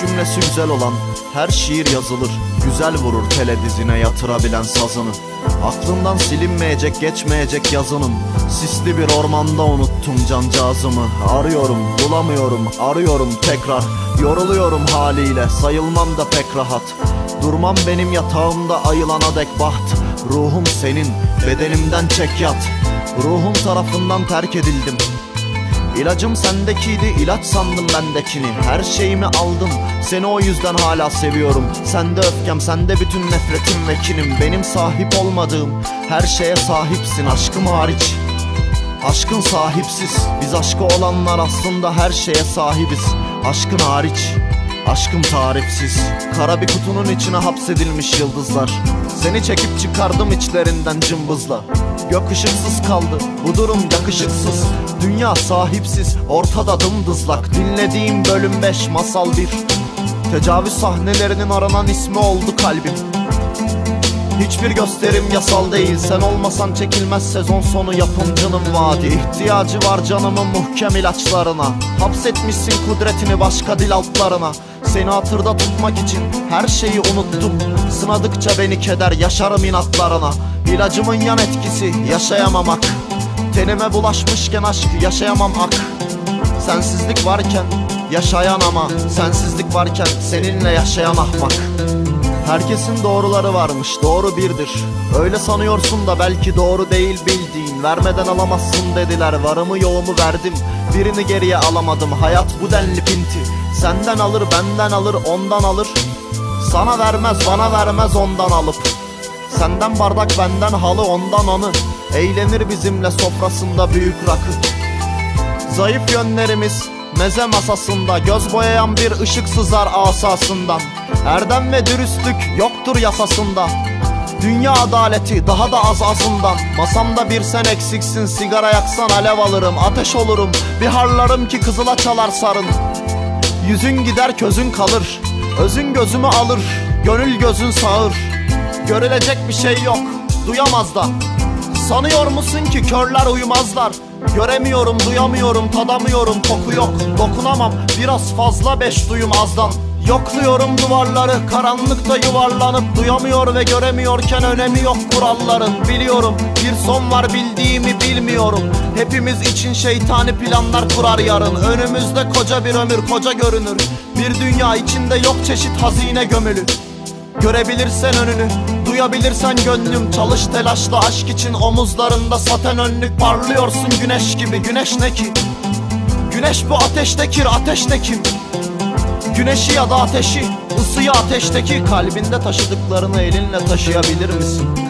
cümlesi güzel olan her şiir yazılır. Güzel vurur tele dizine yatırabilen sazını. Aklımdan silinmeyecek geçmeyecek yazınım. Sisli bir ormanda unuttum cancağızımı. Arıyorum bulamıyorum, arıyorum tekrar. Yoruluyorum haliyle, sayılmam da pek rahat. Durmam benim yatağımda ayılana dek baht. Ruhum senin, bedenimden çek yat. Ruhum tarafından terk edildim. İlacım sendekiydi, ilaç sandım bendekini. Her şeyimi aldım, seni o yüzden hala seviyorum. Sende öfkem, sende bütün nefretim ve kinim. Benim sahip olmadığım her şeye sahipsin, aşkım hariç. Aşkın sahipsiz, biz aşkı olanlar aslında her şeye sahibiz. Aşkın hariç, aşkım tarifsiz. Kara bir kutunun içine hapsedilmiş yıldızlar. Seni çekip çıkardım içlerinden cımbızla. Gök ışıksız kaldı, bu durum yakışıksız. Dünya sahipsiz, ortada dımdızlak. Dinlediğim bölüm 5, masal 1. Tecavüz sahnelerinin aranan ismi oldu kalbim. Hiçbir gösterim yasal değil, sen olmasan çekilmez sezon sonu yapımcının vaadi. İhtiyacı var canımın muhkem ilaçlarına. Hapsetmişsin kudretini başka dil altlarına. Seni hatırda tutmak için her şeyi unuttum. Sınadıkça beni keder, yaşarım inatlarına. İlacımın yan etkisi, yaşayamamak. Tenime bulaşmışken aşk, yaşayamam ak. Sensizlik varken yaşayan ama sensizlik varken seninle yaşayan ahmak. Herkesin doğruları varmış, doğru birdir. Öyle sanıyorsun da belki doğru değil bildiğin. Vermeden alamazsın dediler, varımı yoğumu verdim. Birini geriye alamadım, hayat bu denli pinti. Senden alır, benden alır, ondan alır. Sana vermez, bana vermez ondan alıp. Senden bardak, benden halı, ondan anı. Eğlenir bizimle sofrasında büyük rakı. Zayıf yönlerimiz meze masasında. Göz boyayan bir ışık sızar asasından. Erdem ve dürüstlük yoktur yasasında. Dünya adaleti daha da azından. Masamda bir sen eksiksin, sigara yaksan alev alırım. Ateş olurum, bir harlarım ki kızıla çalar sarın. Yüzün gider közün kalır, özün gözümü alır. Gönül gözün sağır. Görülecek bir şey yok, duyamaz da. Sanıyor musun ki körler uyumazlar? Göremiyorum, duyamıyorum, tadamıyorum, koku yok. Dokunamam, biraz fazla 5 duyum azdan. Yokluyorum duvarları, karanlıkta yuvarlanıp. Duyamıyor ve göremiyorken önemi yok kuralların. Biliyorum, bir son var bildiğimi bilmiyorum. Hepimiz için şeytani planlar kurar yarın. Önümüzde koca bir ömür, koca görünür. Bir dünya içinde yok çeşit hazine gömülü. Görebilirsen önünü, duyabilirsen gönlüm. Çalış telaşla aşk için, omuzlarında saten önlük. Parlıyorsun güneş gibi, güneş ne ki? Güneş bu ateştekir, ateşte kim? Güneşi ya da ateşi, ısıyı ateşteki. Kalbinde taşıdıklarını elinle taşıyabilir misin?